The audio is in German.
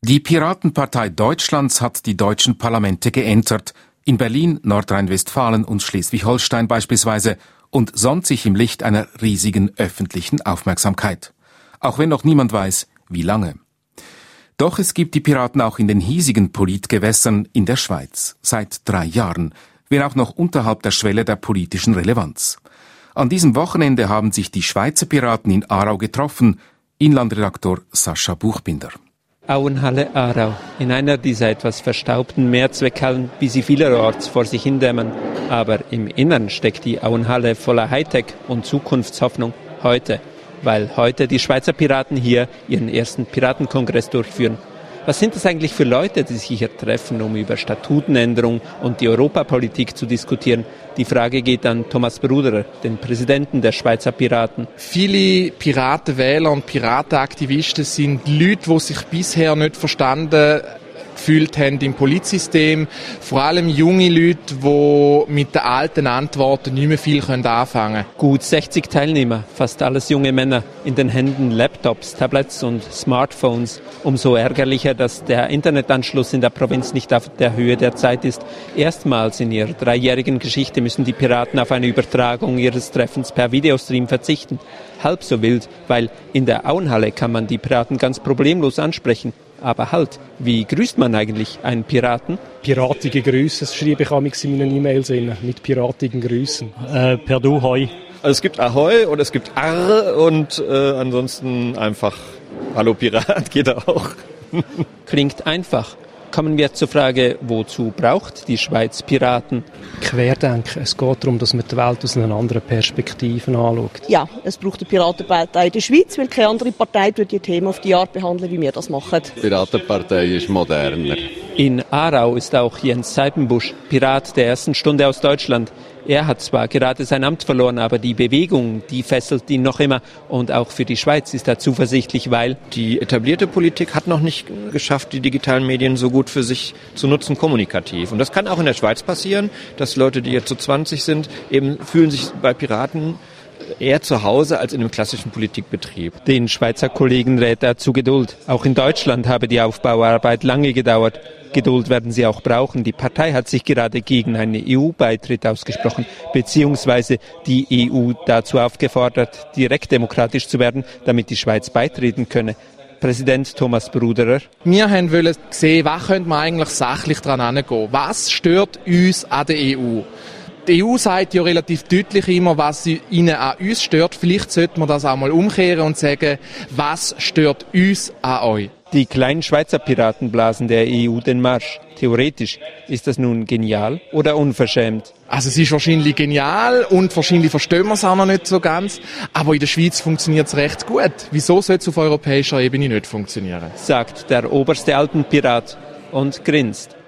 Die Piratenpartei Deutschlands hat die deutschen Parlamente geentert, in Berlin, Nordrhein-Westfalen und Schleswig-Holstein beispielsweise, und sonnt sich im Licht einer riesigen öffentlichen Aufmerksamkeit. Auch wenn noch niemand weiß, wie lange. Doch es gibt die Piraten auch in den hiesigen Politgewässern in der Schweiz, seit 3 Jahren, wenn auch noch unterhalb der Schwelle der politischen Relevanz. An diesem Wochenende haben sich die Schweizer Piraten in Aarau getroffen, Inlandredaktor Sascha Buchbinder. Auenhalle Aarau, in einer dieser etwas verstaubten Mehrzweckhallen, wie sie vielerorts vor sich hindämmern. Aber im Innern steckt die Auenhalle voller Hightech und Zukunftshoffnung heute, weil heute die Schweizer Piraten hier ihren ersten Piratenkongress durchführen. Was sind das eigentlich für Leute, die sich hier treffen, um über Statutenänderung und die Europapolitik zu diskutieren? Die Frage geht an Thomas Bruderer, den Präsidenten der Schweizer Piraten. Viele Piratenwähler und Piratenaktivisten sind Leute, die sich bisher nicht verstanden gefühlt haben im Politsystem. Vor allem junge Leute, die mit den alten Antworten nicht mehr viel anfangen können. Gut 60 Teilnehmer, fast alles junge Männer, in den Händen Laptops, Tablets und Smartphones. Umso ärgerlicher, dass der Internetanschluss in der Provinz nicht auf der Höhe der Zeit ist. Erstmals in ihrer 3-jährigen Geschichte müssen die Piraten auf eine Übertragung ihres Treffens per Videostream verzichten. Halb so wild, weil in der Auenhalle kann man die Piraten ganz problemlos ansprechen. Aber halt, wie grüßt man eigentlich einen Piraten? Piratige Grüße, das schreibe ich amigs in meinen E-Mails mit piratigen Grüßen. Per Du, Hoi. Also es gibt Ahoi und es gibt Arr und ansonsten einfach Hallo Pirat geht auch. Klingt einfach. Kommen wir zur Frage, wozu braucht die Schweiz Piraten? Querdenken. Es geht darum, dass man die Welt aus einer anderen Perspektive anschaut. Ja, es braucht eine Piratenpartei in der Schweiz, weil keine andere Partei die Themen auf die Art behandeln, wie wir das machen. Die Piratenpartei ist moderner. In Aarau ist auch Jens Seipenbusch, Pirat der ersten Stunde aus Deutschland. Er hat zwar gerade sein Amt verloren, aber die Bewegung, die fesselt ihn noch immer. Und auch für die Schweiz ist er zuversichtlich, weil Die etablierte Politik hat noch nicht geschafft, die digitalen Medien so gut für sich zu nutzen, kommunikativ. Und das kann auch in der Schweiz passieren, dass Leute, die jetzt so 20 sind, eben fühlen sich bei Piraten eher zu Hause als in einem klassischen Politikbetrieb. Den Schweizer Kollegen rät er zu Geduld. Auch in Deutschland habe die Aufbauarbeit lange gedauert. Geduld werden sie auch brauchen. Die Partei hat sich gerade gegen einen EU-Beitritt ausgesprochen, beziehungsweise die EU dazu aufgefordert, direkt demokratisch zu werden, damit die Schweiz beitreten könne. Präsident Thomas Bruderer. Wir wollten sehen, was könnte man eigentlich sachlich daran angehen. Was stört uns an der EU? Die EU sagt ja relativ deutlich immer, was ihnen an uns stört. Vielleicht sollte man das auch mal umkehren und sagen, was stört uns an euch? Die kleinen Schweizer Piraten blasen der EU den Marsch. Theoretisch ist das nun genial oder unverschämt? Also es ist wahrscheinlich genial und wahrscheinlich verstehen wir es auch noch nicht so ganz. Aber in der Schweiz funktioniert es recht gut. Wieso soll es auf europäischer Ebene nicht funktionieren? Sagt der oberste Alpenpirat und grinst.